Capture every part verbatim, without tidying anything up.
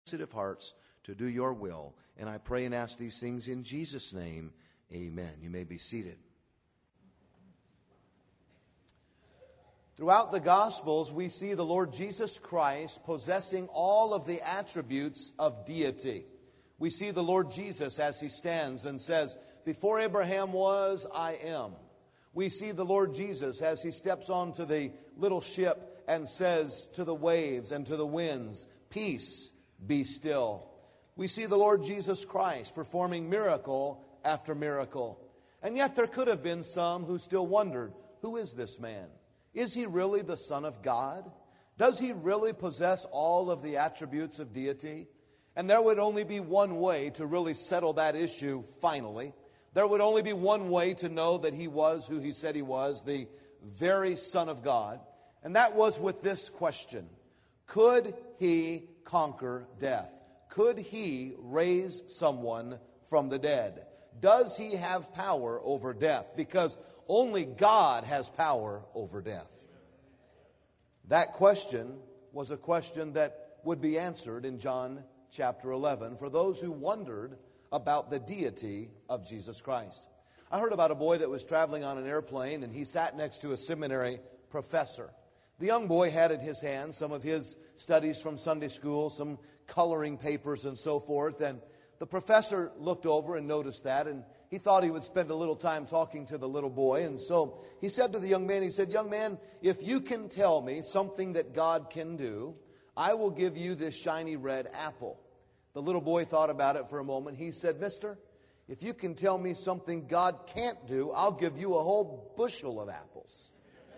sensitive hearts to do your will. And I pray and ask these things in Jesus' name. Amen. You may be seated. Throughout the Gospels, we see the Lord Jesus Christ possessing all of the attributes of deity. We see the Lord Jesus as he stands and says, "Before Abraham was, I am." We see the Lord Jesus as he steps onto the little ship and says to the waves and to the winds, "Peace, be still." We see the Lord Jesus Christ performing miracle after miracle. And yet there could have been some who still wondered, who is this man? Is he really the Son of God? Does he really possess all of the attributes of deity? And there would only be one way to really settle that issue finally. There would only be one way to know that he was who he said he was, the very Son of God. And that was with this question: could he conquer death? Could he raise someone from the dead? Does he have power over death? Because only God has power over death. That question was a question that would be answered in John chapter eleven for those who wondered about the deity of Jesus Christ. I heard about a boy that was traveling on an airplane, and he sat next to a seminary professor. The young boy had in his hand some of his studies from Sunday school, some coloring papers and so forth, and the professor looked over and noticed that, and he thought he would spend a little time talking to the little boy. And so he said to the young man, he said, "Young man, if you can tell me something that God can do, I will give you this shiny red apple." The little boy thought about it for a moment. He said, "Mister, if you can tell me something God can't do, I'll give you a whole bushel of apples."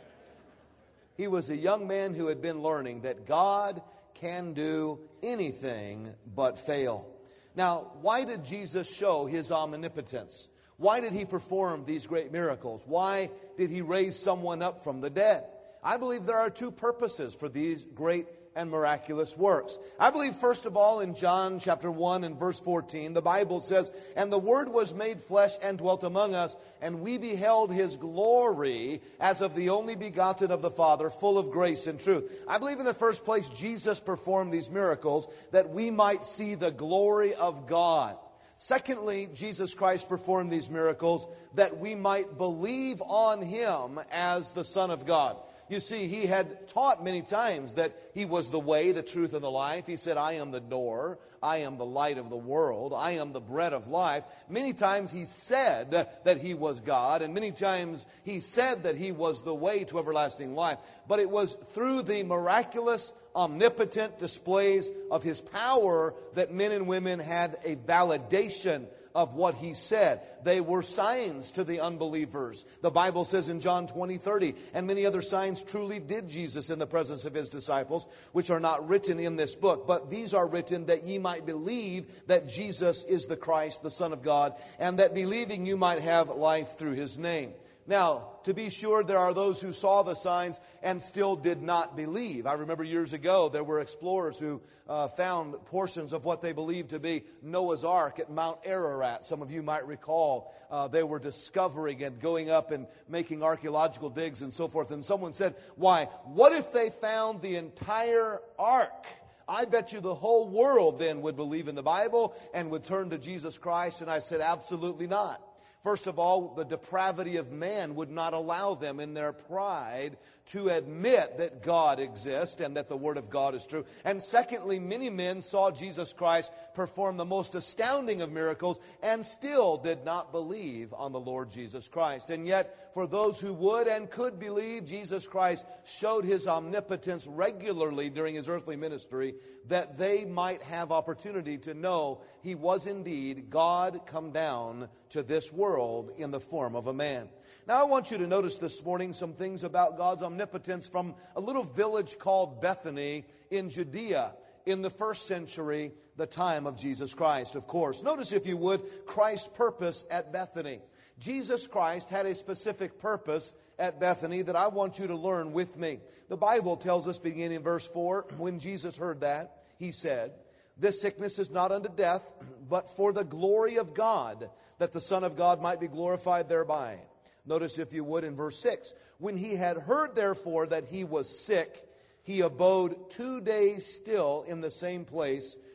He was a young man who had been learning that God can do anything but fail. Now, why did Jesus show his omnipotence? Why did he perform these great miracles? Why did he raise someone up from the dead? I believe there are two purposes for these great and miraculous works. I believe, first of all, in John chapter one and verse fourteen, the Bible says, "And the Word was made flesh and dwelt among us, and we beheld his glory as of the only begotten of the Father, full of grace and truth." I believe in the first place Jesus performed these miracles that we might see the glory of God. Secondly, Jesus Christ performed these miracles that we might believe on him as the Son of God. You see, he had taught many times that he was the way, the truth, and the life. He said, "I am the door. I am the light of the world. I am the bread of life." Many times he said that he was God, and many times he said that he was the way to everlasting life. But it was through the miraculous, omnipotent displays of his power that men and women had a validation of what he said. They were signs to the unbelievers. The Bible says in John twenty thirty, "And many other signs truly did Jesus in the presence of his disciples, which are not written in this book. But these are written that ye might believe that Jesus is the Christ, the Son of God, and that believing you might have life through his name." Now, to be sure, there are those who saw the signs and still did not believe. I remember years ago, there were explorers who uh, found portions of what they believed to be Noah's Ark at Mount Ararat. Some of you might recall uh, they were discovering and going up and making archaeological digs and so forth. And someone said, "Why, what if they found the entire ark? I bet you the whole world then would believe in the Bible and would turn to Jesus Christ." And I said, absolutely not. First of all, the depravity of man would not allow them in their pride to admit that God exists and that the Word of God is true. And secondly, many men saw Jesus Christ perform the most astounding of miracles and still did not believe on the Lord Jesus Christ. And yet, for those who would and could believe, Jesus Christ showed his omnipotence regularly during his earthly ministry, that they might have opportunity to know he was indeed God come down to this world in the form of a man. Now, I want you to notice this morning some things about God's omnipotence from a little village called Bethany in Judea in the first century, the time of Jesus Christ, of course. Notice, if you would, Christ's purpose at Bethany. Jesus Christ had a specific purpose at Bethany that I want you to learn with me. The Bible tells us, beginning in verse four, when Jesus heard that, he said, "This sickness is not unto death, but for the glory of God, that the Son of God might be glorified thereby." Notice, if you would, in verse six, "When he had heard, therefore, that he was sick, he abode two days still in the same place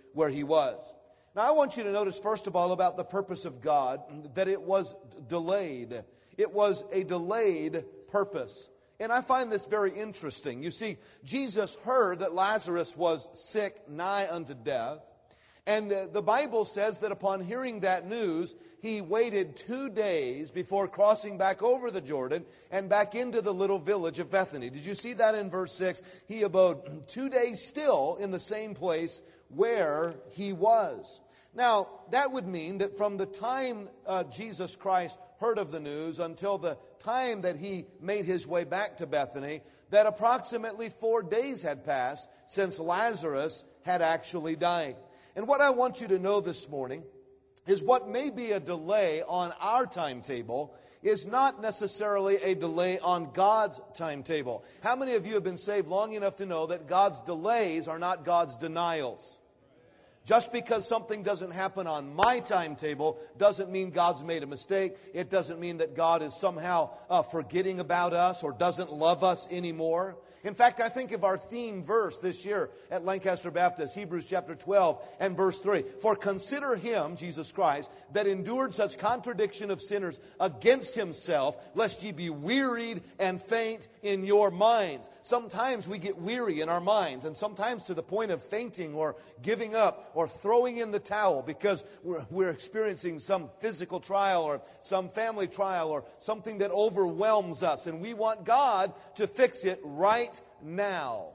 where he was. Now, I want you to notice, first of all, about the purpose of God, that it was delayed. It was a delayed purpose. And I find this very interesting. You see, Jesus heard that Lazarus was sick, nigh unto death. And uh, the Bible says that upon hearing that news, he waited two days before crossing back over the Jordan and back into the little village of Bethany. Did you see that in verse six? He abode two days still in the same place where he was. Now, that would mean that from the time uh, Jesus Christ heard of the news until the time that he made his way back to Bethany, that approximately four days had passed since Lazarus had actually died. And what I want you to know this morning is what may be a delay on our timetable is not necessarily a delay on God's timetable. How many of you have been saved long enough to know that God's delays are not God's denials? Just because something doesn't happen on my timetable doesn't mean God's made a mistake. It doesn't mean that God is somehow uh, forgetting about us or doesn't love us anymore. In fact, I think of our theme verse this year at Lancaster Baptist, Hebrews chapter twelve and verse three. For consider him, Jesus Christ, that endured such contradiction of sinners against himself, lest ye be wearied and faint in your minds. Sometimes we get weary in our minds, and sometimes to the point of fainting or giving up or throwing in the towel because we're, we're experiencing some physical trial or some family trial or something that overwhelms us, and we want God to fix it right now.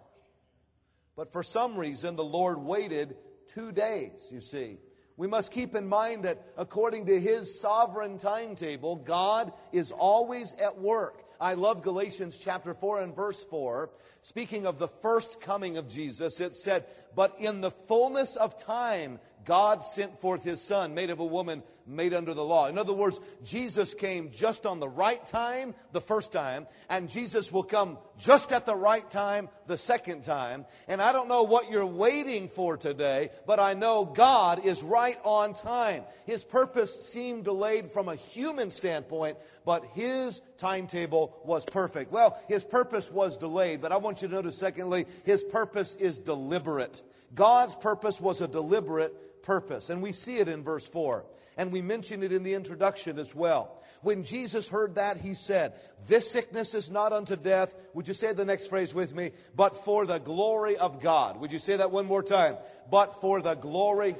But for some reason, the Lord waited two days, you see. We must keep in mind that according to his sovereign timetable, God is always at work. I love Galatians chapter four and verse four. Speaking of the first coming of Jesus, it said, but in the fullness of time, God sent forth his Son, made of a woman, made under the law. In other words, Jesus came just on the right time the first time, and Jesus will come just at the right time the second time. And I don't know what you're waiting for today, but I know God is right on time. His purpose seemed delayed from a human standpoint, but his timetable was perfect. Well, his purpose was delayed, but I want you to notice, secondly, his purpose is deliberate. God's purpose was a deliberate purpose, and we see it in verse four. And we mentioned it in the introduction as well. When Jesus heard that, he said, this sickness is not unto death. Would you say the next phrase with me? But for the glory of God. Would you say that one more time? But for the glory.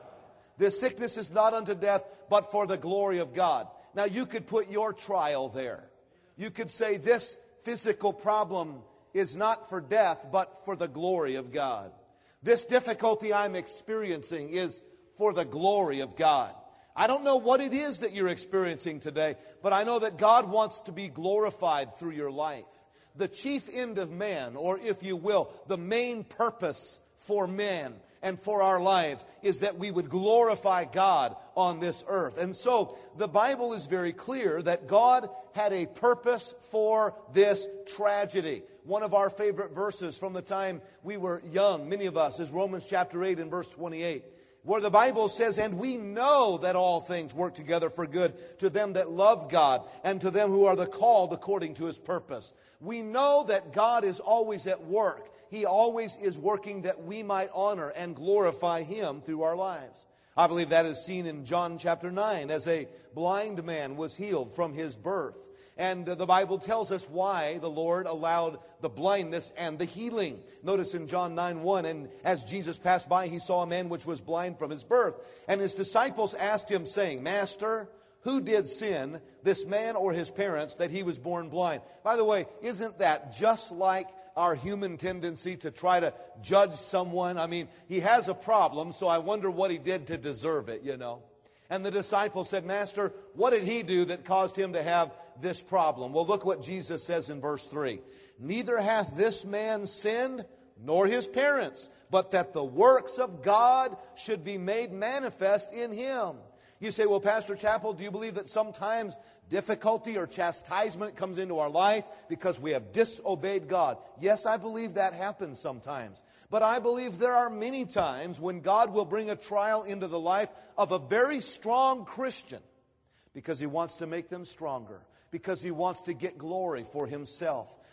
This sickness is not unto death, but for the glory of God. Now you could put your trial there. You could say this physical problem is not for death, but for the glory of God. This difficulty I'm experiencing is for the glory of God. I don't know what it is that you're experiencing today, but I know that God wants to be glorified through your life. The chief end of man, or if you will, the main purpose for men and for our lives is that we would glorify God on this earth. And so the Bible is very clear that God had a purpose for this tragedy. One of our favorite verses from the time we were young, many of us, is Romans chapter eight and verse twenty-eight. Where the Bible says, and we know that all things work together for good to them that love God and to them who are the called according to his purpose. We know that God is always at work. He always is working that we might honor and glorify him through our lives. I believe that is seen in John chapter nine as a blind man was healed from his birth. And the Bible tells us why the Lord allowed the blindness and the healing. Notice in John nine one, and as Jesus passed by, he saw a man which was blind from his birth. And his disciples asked him, saying, Master, who did sin, this man or his parents, that he was born blind? By the way, isn't that just like our human tendency to try to judge someone? I mean, he has a problem, so I wonder what he did to deserve it, you know. And the disciples said, Master, what did he do that caused him to have this problem? Well, look what Jesus says in verse three. Neither hath this man sinned, nor his parents, but that the works of God should be made manifest in him. You say, well, Pastor Chappell, do you believe that sometimes difficulty or chastisement comes into our life because we have disobeyed God? Yes, I believe that happens sometimes. But I believe there are many times when God will bring a trial into the life of a very strong Christian because he wants to make them stronger, because he wants to get glory for himself.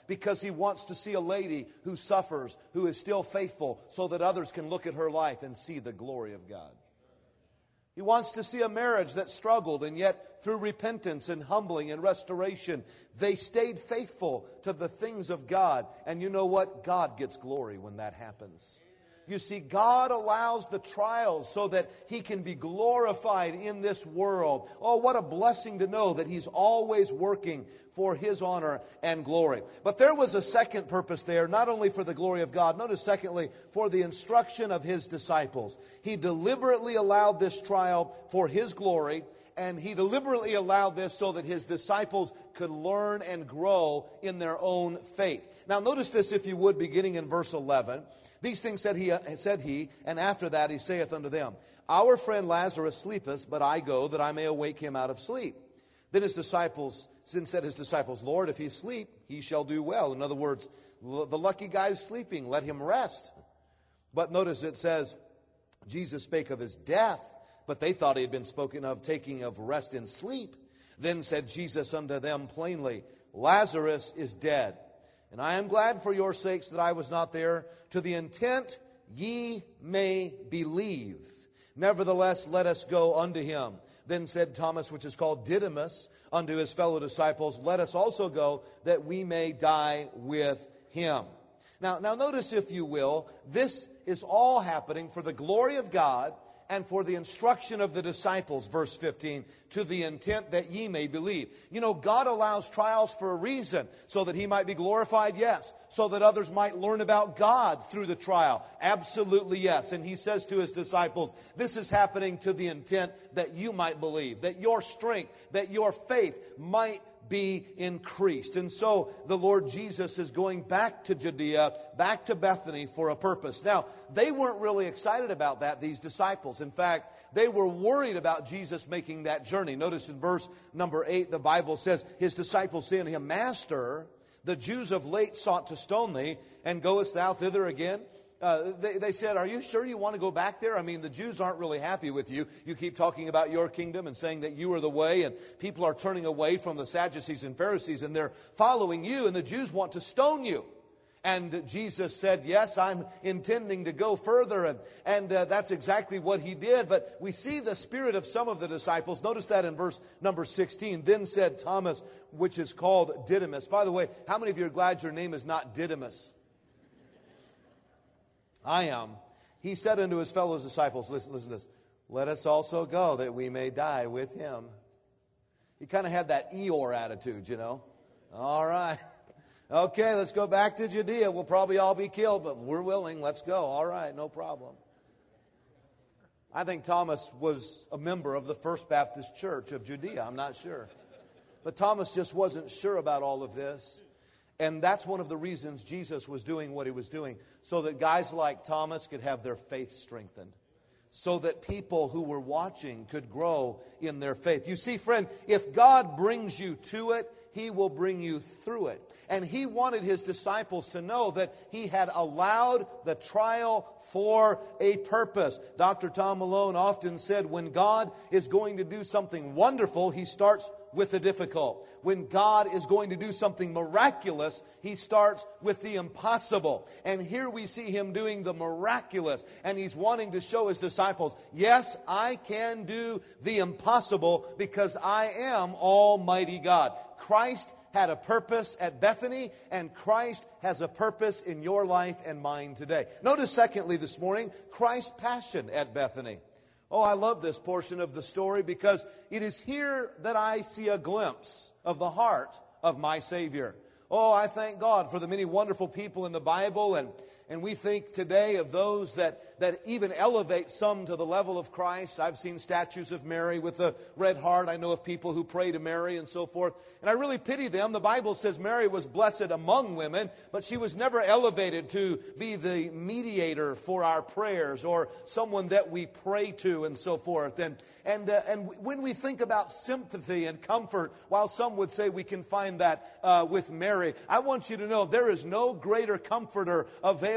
because he wants to see a lady who suffers, who is still faithful, so that others can look at her life and see the glory of God. He wants to see a marriage that struggled, and yet through repentance and humbling and restoration, they stayed faithful to the things of God. And you know what? God gets glory when that happens. You see, God allows the trials so that He can be glorified in this world. Oh, what a blessing to know that He's always working for His honor and glory. But there was a second purpose there, not only for the glory of God. Notice, secondly, for the instruction of His disciples. He deliberately allowed this trial for His glory, and He deliberately allowed this so that His disciples could learn and grow in their own faith. Now, notice this, if you would, beginning in verse eleven. These things said he, said he, and after that he saith unto them, Our friend Lazarus sleepeth, but I go that I may awake him out of sleep. Then his disciples, then said his disciples, Lord, if he sleep, he shall do well. In other words, the lucky guy is sleeping, let him rest. But notice it says, Jesus spake of his death, but they thought he had been spoken of taking of rest in sleep. Then said Jesus unto them plainly, Lazarus is dead. And I am glad for your sakes that I was not there, to the intent ye may believe. Nevertheless, let us go unto him. Then said Thomas, which is called Didymus, unto his fellow disciples, Let us also go, that we may die with him. Now, now notice, if you will, this is all happening for the glory of God and for the instruction of the disciples, verse fifteen, to the intent that ye may believe. You know, God allows trials for a reason, so that He might be glorified, yes. So that others might learn about God through the trial, absolutely yes. And He says to His disciples, this is happening to the intent that you might believe, that your strength, that your faith might be increased. And so the Lord Jesus is going back to Judea, back to Bethany for a purpose. Now, they weren't really excited about that, these disciples. In fact, they were worried about Jesus making that journey. Notice in verse number eight, the Bible says, His disciples say unto Him, Master, the Jews of late sought to stone Thee, and goest Thou thither again? Uh, they, they said, are you sure you want to go back there? I mean, the Jews aren't really happy with you. You keep talking about your kingdom and saying that you are the way, and people are turning away from the Sadducees and Pharisees, and they're following you, and the Jews want to stone you. And Jesus said, yes, I'm intending to go further, and, and uh, that's exactly what He did. But we see the spirit of some of the disciples. Notice that in verse number sixteen. Then said Thomas, which is called Didymus. By the way, how many of you are glad your name is not Didymus? I am. He said unto his fellow disciples, listen, listen to this, let us also go that we may die with him. He kind of had that Eeyore attitude, you know. All right. Okay, let's go back to Judea. We'll probably all be killed, but we're willing. Let's go. All right, no problem. I think Thomas was a member of the First Baptist Church of Judea. I'm not sure. But Thomas just wasn't sure about all of this. And that's one of the reasons Jesus was doing what He was doing, so that guys like Thomas could have their faith strengthened, so that people who were watching could grow in their faith. You see, friend, if God brings you to it, He will bring you through it. And He wanted His disciples to know that He had allowed the trial for a purpose. Doctor Tom Malone often said, when God is going to do something wonderful, He starts with the difficult. When God is going to do something miraculous, He starts with the impossible. And here we see Him doing the miraculous. And He's wanting to show His disciples, yes, I can do the impossible because I am Almighty God. Christ had a purpose at Bethany, and Christ has a purpose in your life and mine today. Notice, secondly, this morning, Christ's passion at Bethany. Oh, I love this portion of the story because it is here that I see a glimpse of the heart of my Savior. Oh, I thank God for the many wonderful people in the Bible, and, and we think today of those that, that even elevate some to the level of Christ. I've seen statues of Mary with a red heart. I know of people who pray to Mary and so forth. And I really pity them. The Bible says Mary was blessed among women, but she was never elevated to be the mediator for our prayers or someone that we pray to and so forth. And, and, uh, and when we think about sympathy and comfort, while some would say we can find that uh, with Mary, I want you to know there is no greater comforter available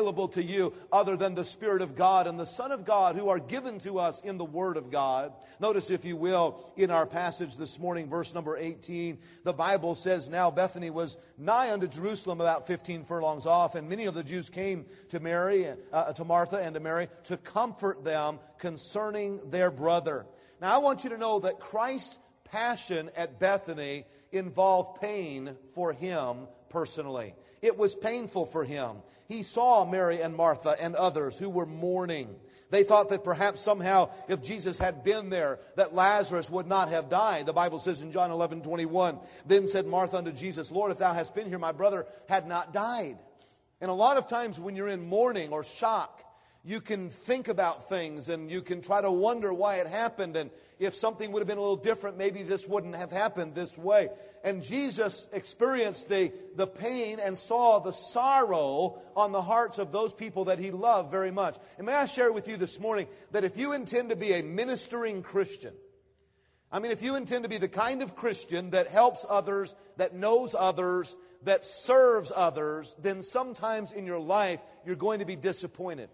available to you other than the Spirit of God and the Son of God who are given to us in the Word of God. Notice, if you will, in our passage this morning, verse number eighteen, the Bible says, "Now Bethany was nigh unto Jerusalem, about fifteen furlongs off, and many of the Jews came to Mary, uh, to Martha and to Mary, to comfort them concerning their brother." Now I want you to know that Christ's passion at Bethany involved pain for him personally. It was painful for him. He saw Mary and Martha and others who were mourning. They thought that perhaps somehow if Jesus had been there, that Lazarus would not have died. The Bible says in John eleven twenty-one, "Then said Martha unto Jesus, Lord, if thou hadst been here, my brother had not died." And a lot of times when you're in mourning or shock, you can think about things and you can try to wonder why it happened. And if something would have been a little different, maybe this wouldn't have happened this way. And Jesus experienced the, the pain and saw the sorrow on the hearts of those people that he loved very much. And may I share with you this morning that if you intend to be a ministering Christian, I mean, if you intend to be the kind of Christian that helps others, that knows others, that serves others, then sometimes in your life you're going to be disappointed.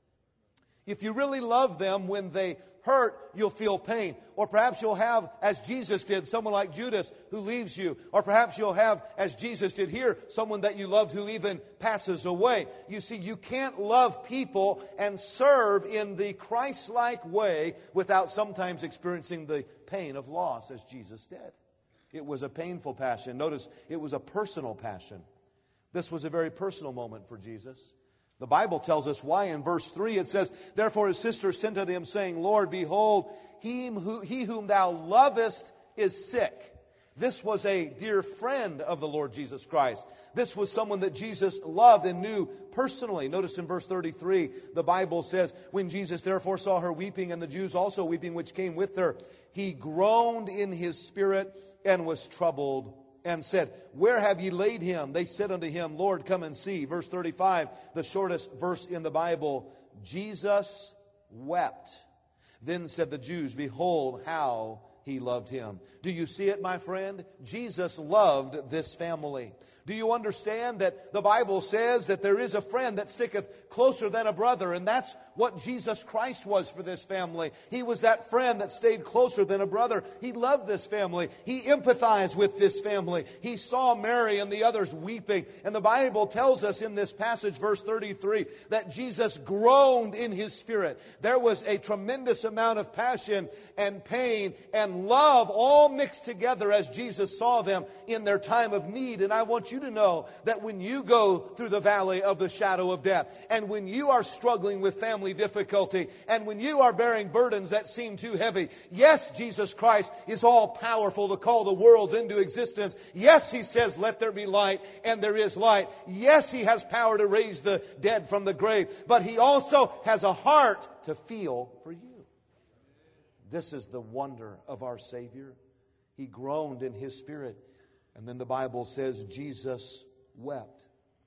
If you really love them, when they hurt, you'll feel pain. Or perhaps you'll have, as Jesus did, someone like Judas who leaves you. Or perhaps you'll have, as Jesus did here, someone that you loved who even passes away. You see, you can't love people and serve in the Christ-like way without sometimes experiencing the pain of loss, as Jesus did. It was a painful passion. Notice, it was a personal passion. This was a very personal moment for Jesus. The Bible tells us why. In verse three it says, "Therefore his sister sent unto him, saying, Lord, behold, he, who, he whom thou lovest is sick." This was a dear friend of the Lord Jesus Christ. This was someone that Jesus loved and knew personally. Notice in verse thirty-three, the Bible says, "When Jesus therefore saw her weeping, and the Jews also weeping which came with her, he groaned in his spirit and was troubled, and said, Where have ye laid him? They said unto him, Lord, come and see." Verse thirty-five, the shortest verse in the Bible, "Jesus wept. Then said the Jews, Behold how he loved him." Do you see it, my friend? Jesus loved this family. Do you understand that the Bible says that there is a friend that sticketh closer than a brother? And that's what Jesus Christ was for this family. He was that friend that stayed closer than a brother. He loved this family. He empathized with this family. He saw Mary and the others weeping. And the Bible tells us in this passage, verse thirty-three, that Jesus groaned in his spirit. There was a tremendous amount of passion and pain and love all mixed together as Jesus saw them in their time of need. And I want you to know that when you go through the valley of the shadow of death, and when you are struggling with family difficulty, and when you are bearing burdens that seem too heavy, yes, Jesus Christ is all powerful to call the worlds into existence. Yes, he says, let there be light, and there is light. Yes, he has power to raise the dead from the grave, but he also has a heart to feel for you. This is the wonder of our Savior. He groaned in his spirit. And then the Bible says Jesus wept.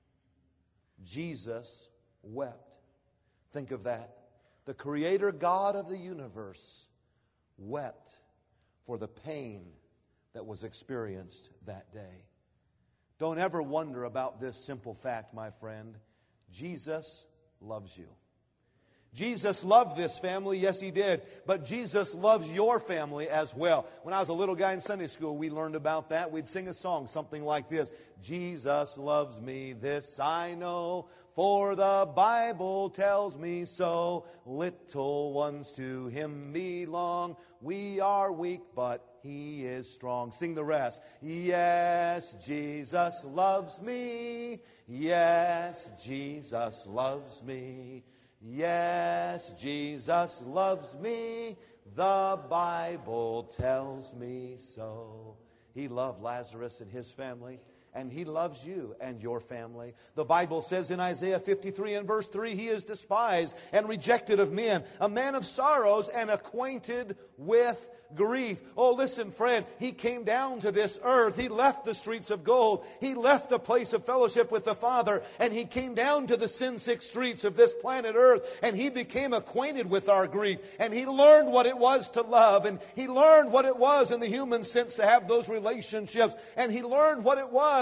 Jesus wept. Think of that. The Creator God of the universe wept for the pain that was experienced that day. Don't ever wonder about this simple fact, my friend. Jesus loves you. Jesus loved this family, yes he did, but Jesus loves your family as well. When I was a little guy in Sunday school, we learned about that. We'd sing a song, something like this. Jesus loves me, this I know, for the Bible tells me so. Little ones to him belong. We are weak, but he is strong. Sing the rest. Yes, Jesus loves me. Yes, Jesus loves me. Yes, Jesus loves me. The Bible tells me so. He loved Lazarus and his family, and he loves you and your family. The Bible says in Isaiah fifty-three and verse three, he is despised and rejected of men, a man of sorrows and acquainted with grief. Oh, listen, friend, he came down to this earth. He left the streets of gold. He left the place of fellowship with the Father, and he came down to the sin-sick streets of this planet earth, and he became acquainted with our grief, and he learned what it was to love, and he learned what it was in the human sense to have those relationships, and he learned what it was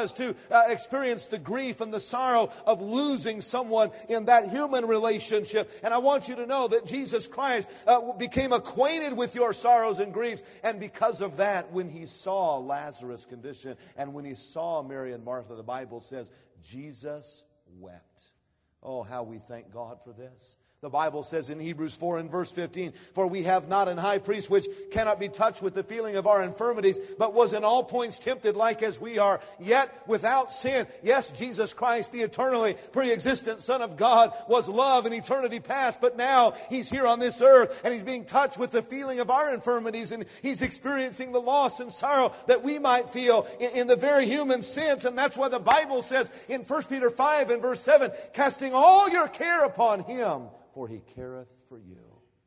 us to uh, experience the grief and the sorrow of losing someone in that human relationship. And I want you to know that Jesus Christ uh, became acquainted with your sorrows and griefs. And because of that, when he saw Lazarus' condition and when he saw Mary and Martha, the Bible says, Jesus wept. Oh, how we thank God for this. The Bible says in Hebrews four and verse fifteen, for we have not an high priest which cannot be touched with the feeling of our infirmities, but was in all points tempted like as we are, yet without sin. Yes, Jesus Christ, the eternally pre-existent Son of God, was love in eternity past, but now he's here on this earth and he's being touched with the feeling of our infirmities, and he's experiencing the loss and sorrow that we might feel in, in the very human sense. And that's why the Bible says in First Peter five and verse seven, casting all your care upon him, for he careth for you.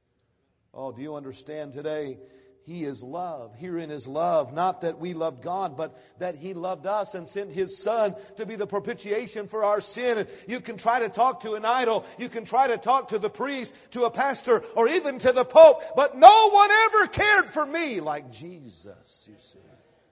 Oh, do you understand today? He is love. Herein is love. Not that we loved God, but that he loved us and sent his Son to be the propitiation for our sin. And you can try to talk to an idol. You can try to talk to the priest, to a pastor, or even to the Pope. But no one ever cared for me like Jesus, you see.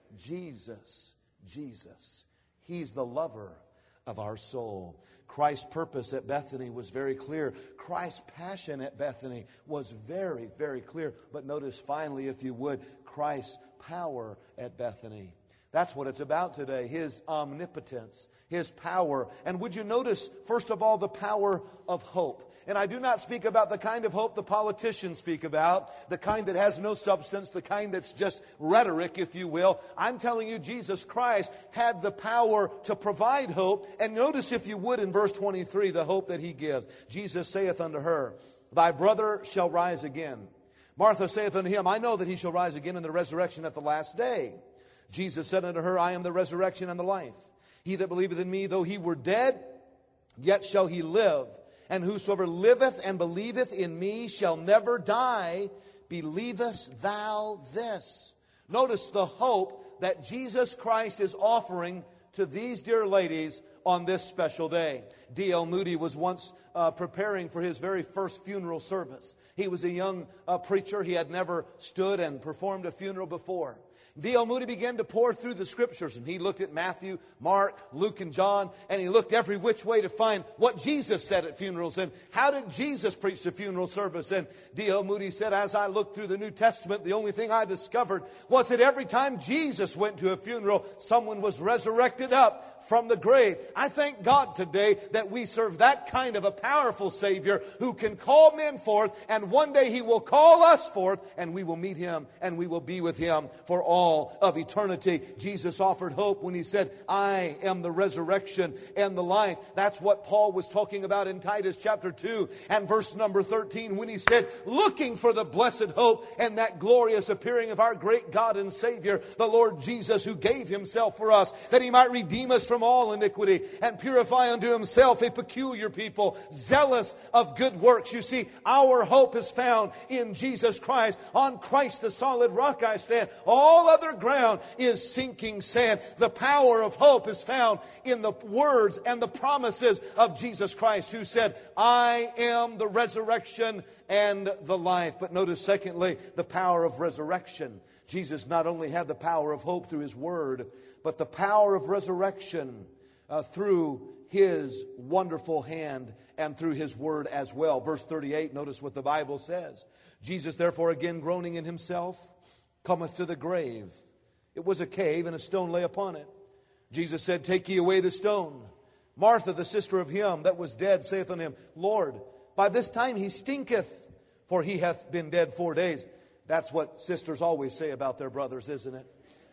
Jesus, Jesus. He's the lover of our soul. Christ's purpose at Bethany was very clear. Christ's passion at Bethany was very, very clear. But notice finally, if you would, Christ's power at Bethany. That's what it's about today. His omnipotence, his power. And would you notice, first of all, the power of hope? And I do not speak about the kind of hope the politicians speak about, the kind that has no substance, the kind that's just rhetoric, if you will. I'm telling you, Jesus Christ had the power to provide hope. And notice, if you would, in verse twenty-three, the hope that he gives. Jesus saith unto her, thy brother shall rise again. Martha saith unto him, I know that he shall rise again in the resurrection at the last day. Jesus said unto her, I am the resurrection and the life. He that believeth in me, though he were dead, yet shall he live. And whosoever liveth and believeth in me shall never die. Believest thou this? Notice the hope that Jesus Christ is offering to these dear ladies on this special day. D L Moody was once uh, preparing for his very first funeral service. He was a young uh, preacher. He had never stood and performed a funeral before. D L Moody began to pour through the Scriptures, and he looked at Matthew, Mark, Luke, and John, and he looked every which way to find what Jesus said at funerals, and how did Jesus preach the funeral service. And D L Moody said, as I looked through the New Testament, the only thing I discovered was that every time Jesus went to a funeral, someone was resurrected up from the grave. I thank God today that we serve that kind of a powerful Savior who can call men forth, and one day he will call us forth, and we will meet him, and we will be with him for all of eternity. Jesus offered hope when he said, I am the resurrection and the life. That's what Paul was talking about in Titus chapter two and verse number thirteen when he said, looking for the blessed hope and that glorious appearing of our great God and Savior, the Lord Jesus, who gave himself for us, that he might redeem us from all iniquity and purify unto himself a peculiar people, zealous of good works. You see, our hope is found in Jesus Christ. On Christ the solid rock I stand. All other ground is sinking sand. The power of hope is found in the words and the promises of Jesus Christ, who said, I am the resurrection and the life. But notice, secondly, the power of resurrection. Jesus not only had the power of hope through his word, but the power of resurrection uh, through his wonderful hand and through his word as well. Verse thirty-eight, notice what the Bible says. Jesus, therefore, again groaning in himself, cometh to the grave. It was a cave, and a stone lay upon it. Jesus said, take ye away the stone. Martha, the sister of him that was dead, saith unto him, Lord, by this time he stinketh, for he hath been dead four days. That's what sisters always say about their brothers, isn't it?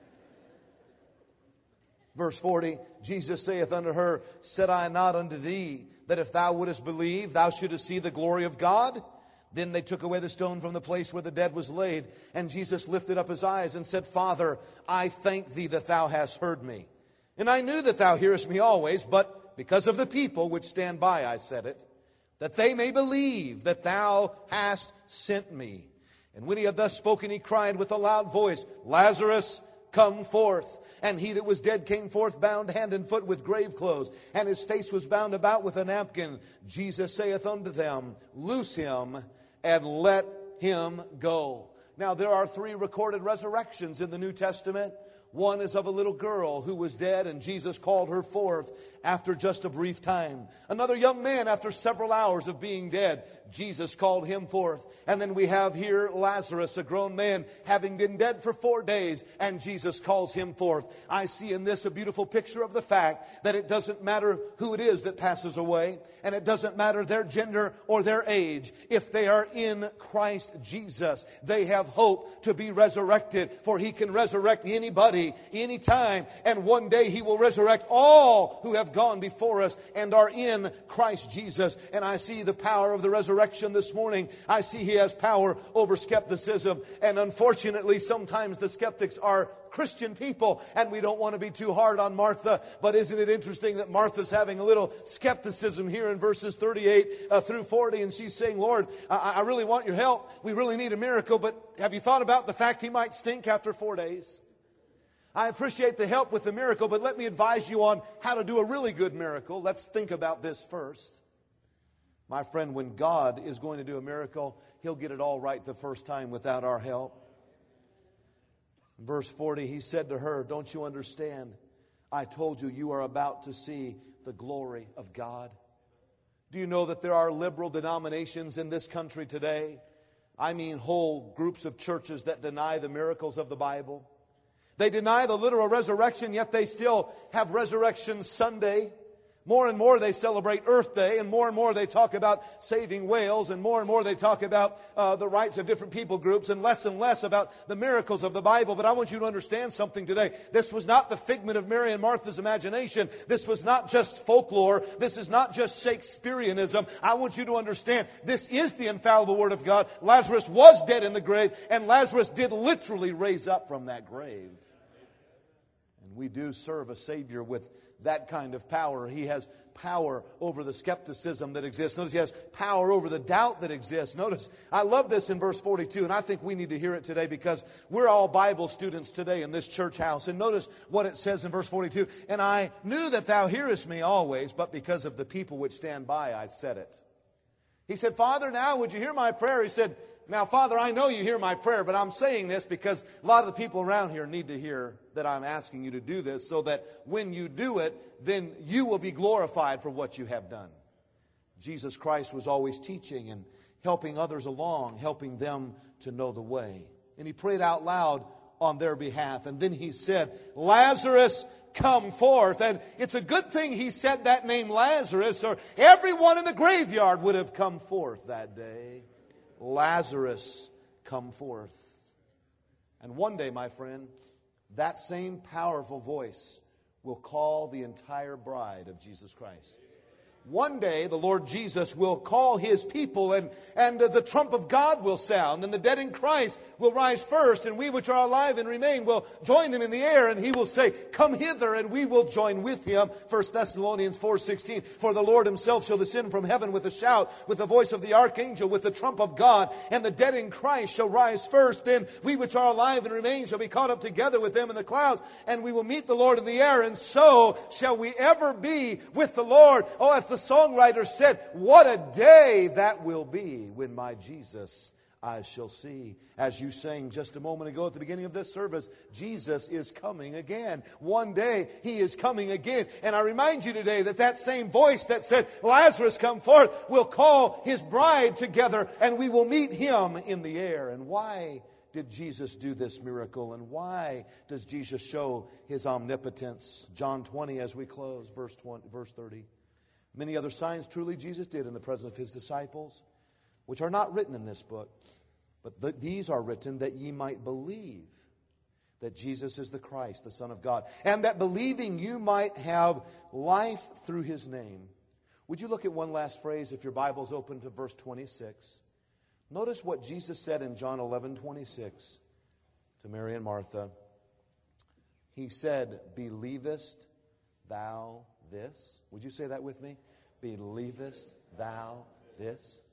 Verse forty, Jesus saith unto her, said I not unto thee, that if thou wouldest believe, thou shouldest see the glory of God? Then they took away the stone from the place where the dead was laid. And Jesus lifted up his eyes and said, Father, I thank thee that thou hast heard me. And I knew that thou hearest me always, but because of the people which stand by I said it, that they may believe that thou hast sent me. And when he had thus spoken, he cried with a loud voice, Lazarus, come forth. And he that was dead came forth, bound hand and foot with grave clothes, and his face was bound about with a napkin. Jesus saith unto them, loose him, and let him go. Now there are three recorded resurrections in the New Testament. One is of a little girl who was dead, and Jesus called her forth after just a brief time. Another young man, after several hours of being dead, Jesus called him forth. And then we have here Lazarus, a grown man, having been dead for four days, and Jesus calls him forth. I see in this a beautiful picture of the fact that it doesn't matter who it is that passes away, and it doesn't matter their gender or their age. If they are in Christ Jesus, they have hope to be resurrected, for He can resurrect anybody, anytime, and one day He will resurrect all who have gone before us and are in Christ Jesus. And I see the power of the resurrection this morning. I see He has power over skepticism, and unfortunately sometimes the skeptics are Christian people, and we don't want to be too hard on Martha. But isn't it interesting that Martha's having a little skepticism here in verses thirty-eight uh, through forty, and she's saying, Lord, I, I really want your help. We really need a miracle, but have you thought about the fact He might stink after four days? I appreciate the help with the miracle, but let me advise you on how to do a really good miracle. Let's think about this first. My friend, when God is going to do a miracle, He'll get it all right the first time without our help. In verse forty, He said to her, don't you understand? I told you, you are about to see the glory of God. Do you know that there are liberal denominations in this country today? I mean whole groups of churches that deny the miracles of the Bible. They deny the literal resurrection, yet they still have Resurrection Sunday. More and more they celebrate Earth Day, and more and more they talk about saving whales, and more and more they talk about uh, the rights of different people groups, and less and less about the miracles of the Bible. But I want you to understand something today. This was not the figment of Mary and Martha's imagination. This was not just folklore. This is not just Shakespeareanism. I want you to understand this is the infallible Word of God. Lazarus was dead in the grave, and Lazarus did literally raise up from that grave. And we do serve a Savior with that kind of power. He has power over the skepticism that exists. Notice He has power over the doubt that exists. Notice, I love this in verse forty-two, and I think we need to hear it today because we're all Bible students today in this church house. And notice what it says in verse forty-two. And I knew that thou hearest me always, but because of the people which stand by, I said it. He said, Father, now would you hear my prayer? He said, now, Father, I know you hear my prayer, but I'm saying this because a lot of the people around here need to hear that I'm asking you to do this so that when you do it, then you will be glorified for what you have done. Jesus Christ was always teaching and helping others along, helping them to know the way. And He prayed out loud on their behalf. And then He said, Lazarus, come forth. And it's a good thing He said that name Lazarus, or everyone in the graveyard would have come forth that day. Lazarus, come forth. And one day, my friend, that same powerful voice will call the entire bride of Jesus Christ. One day, the Lord Jesus will call His people, and, and uh, the trump of God will sound, and the dead in Christ will rise first, and we which are alive and remain will join them in the air, and He will say, come hither, and we will join with Him. First Thessalonians four sixteen, for the Lord Himself shall descend from heaven with a shout, with the voice of the archangel, with the trump of God, and the dead in Christ shall rise first. Then we which are alive and remain shall be caught up together with them in the clouds, and we will meet the Lord in the air, and so shall we ever be with the Lord. Oh, as the The songwriter said, what a day that will be when my Jesus I shall see. As you sang just a moment ago at the beginning of this service, Jesus is coming again. One day He is coming again. And I remind you today that that same voice that said, Lazarus, come forth, will call His bride together, and we will meet Him in the air. And why did Jesus do this miracle? And why does Jesus show His omnipotence? John twenty, as we close, verse twenty, verse thirty. Many other signs truly Jesus did in the presence of His disciples, which are not written in this book, but th- these are written that ye might believe that Jesus is the Christ, the Son of God, and that believing you might have life through His name. Would you look at one last phrase if your Bible's open to verse twenty-six? Notice what Jesus said in John eleven twenty-six to Mary and Martha. He said, believest thou this? Would you say that with me? Believest thou this?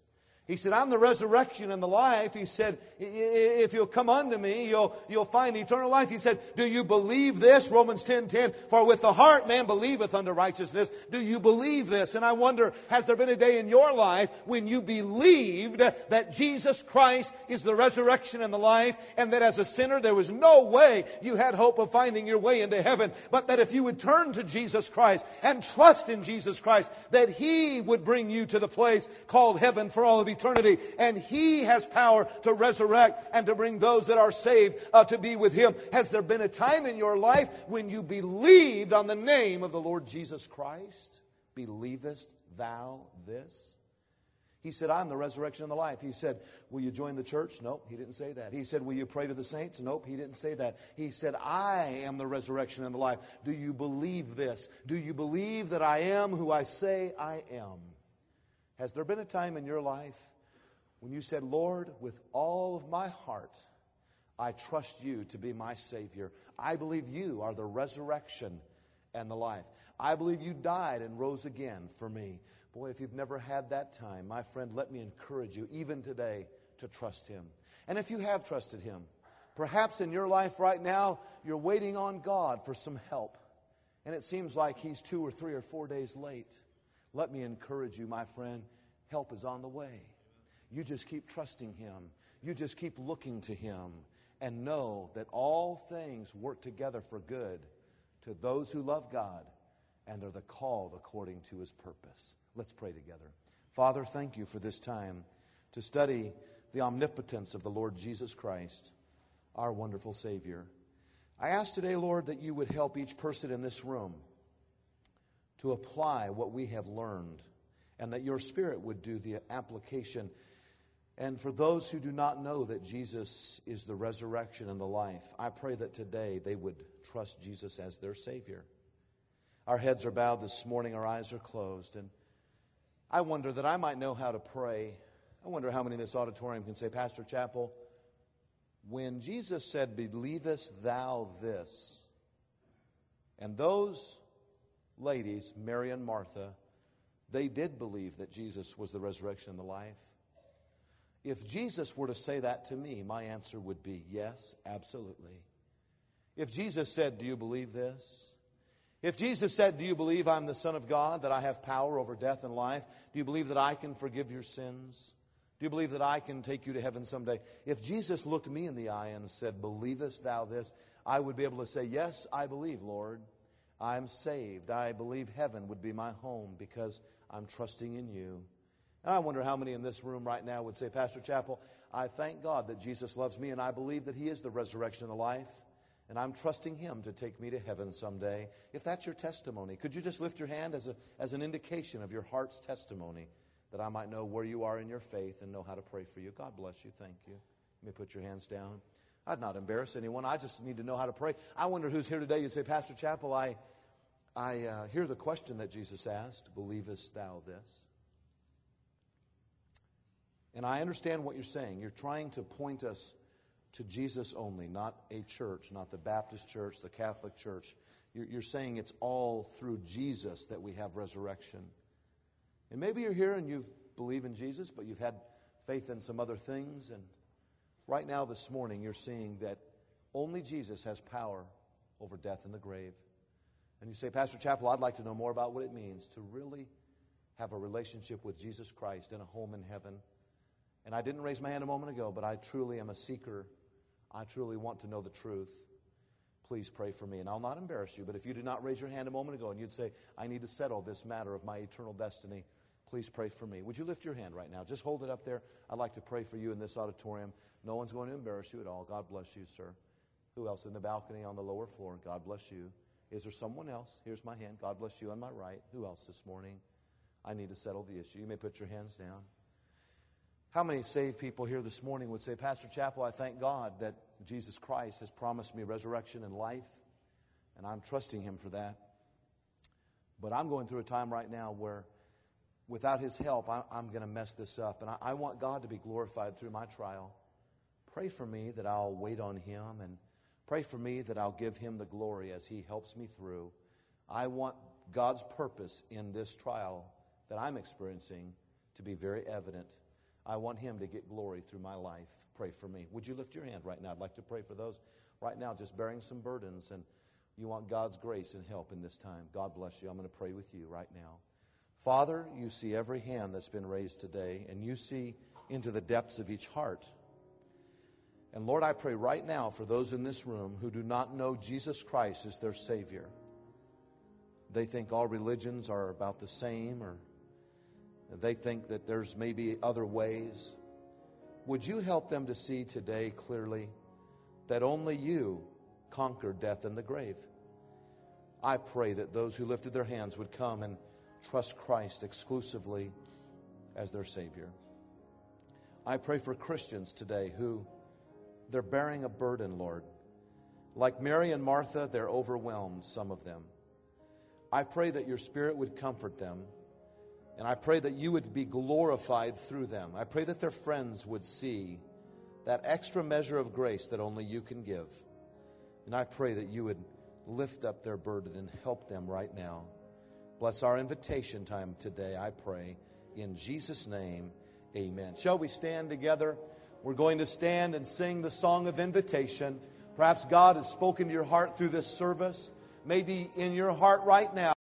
He said, I'm the resurrection and the life. He said, if you'll come unto me, you'll, you'll find eternal life. He said, do you believe this? Romans ten ten, for with the heart man believeth unto righteousness. Do you believe this? And I wonder, has there been a day in your life when you believed that Jesus Christ is the resurrection and the life, and that as a sinner there was no way you had hope of finding your way into heaven, but that if you would turn to Jesus Christ and trust in Jesus Christ, that He would bring you to the place called heaven for all of eternity, and He has power to resurrect and to bring those that are saved uh, to be with Him. Has there been a time in your life when you believed on the name of the Lord Jesus Christ? Believest thou this? He said, I'm the resurrection and the life. He said, will you join the church? Nope, He didn't say that. He said, will you pray to the saints? Nope, He didn't say that. He said, I am the resurrection and the life. Do you believe this? Do you believe that I am who I say I am? Has there been a time in your life when you said, Lord, with all of my heart, I trust You to be my Savior. I believe You are the resurrection and the life. I believe You died and rose again for me. Boy, if you've never had that time, my friend, let me encourage you, even today, to trust Him. And if you have trusted Him, perhaps in your life right now, you're waiting on God for some help. And it seems like He's two or three or four days late. Let me encourage you, my friend, help is on the way. You just keep trusting Him. You just keep looking to Him. And know that all things work together for good to those who love God and are the called according to His purpose. Let's pray together. Father, thank You for this time to study the omnipotence of the Lord Jesus Christ, our wonderful Savior. I ask today, Lord, that You would help each person in this room to apply what we have learned, and that Your Spirit would do the application. And for those who do not know that Jesus is the resurrection and the life, I pray that today they would trust Jesus as their Savior. Our heads are bowed this morning, our eyes are closed, and I wonder that I might know how to pray. I wonder how many in this auditorium can say, Pastor Chappell, when Jesus said, believest thou this? And those ladies, Mary and Martha, they did believe that Jesus was the resurrection and the life. If Jesus were to say that to me, my answer would be yes, absolutely. If Jesus said, do you believe this? If Jesus said, do you believe I'm the Son of God, that I have power over death and life? Do you believe that I can forgive your sins? Do you believe that I can take you to heaven someday? If Jesus looked me in the eye and said, believest thou this? I would be able to say, yes, I believe, Lord. I'm saved. I believe heaven would be my home because I'm trusting in You. And I wonder how many in this room right now would say, Pastor Chappell, I thank God that Jesus loves me, and I believe that He is the resurrection and the life, and I'm trusting Him to take me to heaven someday. If that's your testimony, could you just lift your hand as, a, as an indication of your heart's testimony, that I might know where you are in your faith and know how to pray for you? God bless you. Thank you. You may put your hands down. I'd not embarrass anyone. I just need to know how to pray. I wonder who's here today. You'd say, Pastor Chappell, I, I uh, hear the question that Jesus asked, believest thou this? And I understand what you're saying. You're trying to point us to Jesus only, not a church, not the Baptist church, the Catholic church. You're, you're saying it's all through Jesus that we have resurrection. And maybe you're here and you believe in Jesus, but you've had faith in some other things. And right now this morning you're seeing that only Jesus has power over death and the grave. And you say, Pastor Chappell, I'd like to know more about what it means to really have a relationship with Jesus Christ and a home in heaven. And I didn't raise my hand a moment ago, but I truly am a seeker. I truly want to know the truth. Please pray for me. And I'll not embarrass you, but if you did not raise your hand a moment ago and you'd say, I need to settle this matter of my eternal destiny, please pray for me. Would you lift your hand right now? Just hold it up there. I'd like to pray for you in this auditorium. No one's going to embarrass you at all. God bless you, sir. Who else in the balcony on the lower floor? God bless you. Is there someone else? Here's my hand. God bless you on my right. Who else this morning? I need to settle the issue. You may put your hands down. How many saved people here this morning would say, Pastor Chappell, I thank God that Jesus Christ has promised me resurrection and life, and I'm trusting Him for that. But I'm going through a time right now where without His help, I, I'm going to mess this up, and I, I want God to be glorified through my trial. Pray for me that I'll wait on Him, and pray for me that I'll give Him the glory as He helps me through. I want God's purpose in this trial that I'm experiencing to be very evident. I want Him to get glory through my life. Pray for me. Would you lift your hand right now? I'd like to pray for those right now just bearing some burdens, and you want God's grace and help in this time. God bless you. I'm going to pray with you right now. Father, you see every hand that's been raised today, and you see into the depths of each heart. And Lord, I pray right now for those in this room who do not know Jesus Christ as their Savior. They think all religions are about the same, or they think that there's maybe other ways. Would you help them to see today clearly that only you conquered death and the grave? I pray that those who lifted their hands would come and trust Christ exclusively as their Savior. I pray for Christians today who they're bearing a burden, Lord. Like Mary and Martha, they're overwhelmed, some of them. I pray that your Spirit would comfort them, and I pray that you would be glorified through them. I pray that their friends would see that extra measure of grace that only you can give. And I pray that you would lift up their burden and help them right now. Bless our invitation time today, I pray. In Jesus' name, amen. Shall we stand together? We're going to stand and sing the song of invitation. Perhaps God has spoken to your heart through this service. Maybe in your heart right now,